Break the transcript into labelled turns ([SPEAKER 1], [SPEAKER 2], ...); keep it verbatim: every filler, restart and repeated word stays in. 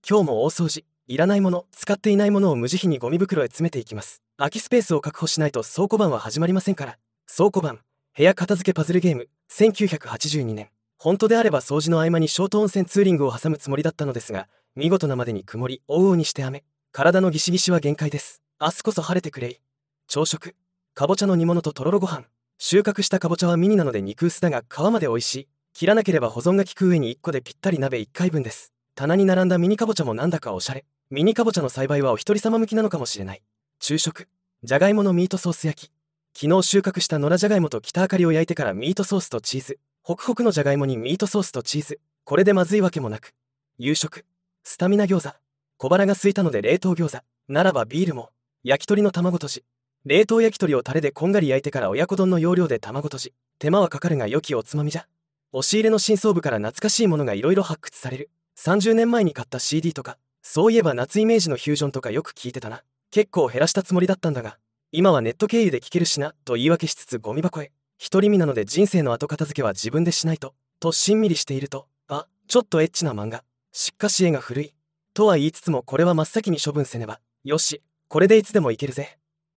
[SPEAKER 1] 今日も大掃除。いらないもの、使っていないものを無慈悲にゴミ袋へ詰めていきます。空きスペースを確保しないと倉庫番は始まりませんから。倉庫番、部屋片付けパズルゲーム、せんきゅうひゃくはちじゅうにねん。本当であれば掃除の合間にショート温泉ツーリングを挟むつもりだったのですが、見事なまでに曇り、往々にして雨。体のギシギシは限界です。明日こそ晴れてくれい。朝食、かぼちゃの煮物ととろろご飯。収穫したかぼちゃはミニなので肉薄だが皮まで美味しい。切らなければ保存が効く上にいっこでぴったり鍋いっかいぶんです。棚に並んだミニかぼちゃもなんだかおしゃれ。ミニかぼちゃの栽培はお一人様向きなのかもしれない。昼食、じゃがいものミートソース焼き。昨日収穫した野良じゃがいもと北あかりを焼いてからミートソースとチーズ。ホクホクのじゃがいもにミートソースとチーズ。これでまずいわけもなく。夕食、スタミナ餃子。小腹が空いたので冷凍餃子。ならばビールも。焼き鳥の卵とじ。冷凍焼き鳥をタレでこんがり焼いてから親子丼の要領で卵とじ。手間はかかるが良きおつまみじゃ。押し入れの真相部から懐かしいものがいろいろ発掘される。さんじゅうねんまえに買った シーディー とか、そういえば夏イメージのフュージョンとかよく聞いてたな。結構減らしたつもりだったんだが、今はネット経由で聞けるしな、と言い訳しつつゴミ箱へ。独り身なので人生の後片付けは自分でしないと、としんみりしていると、あ、ちょっとエッチな漫画。しっかし絵が古い。とは言いつつもこれは真っ先に処分せねば。よし、これでいつでもいけるぜ。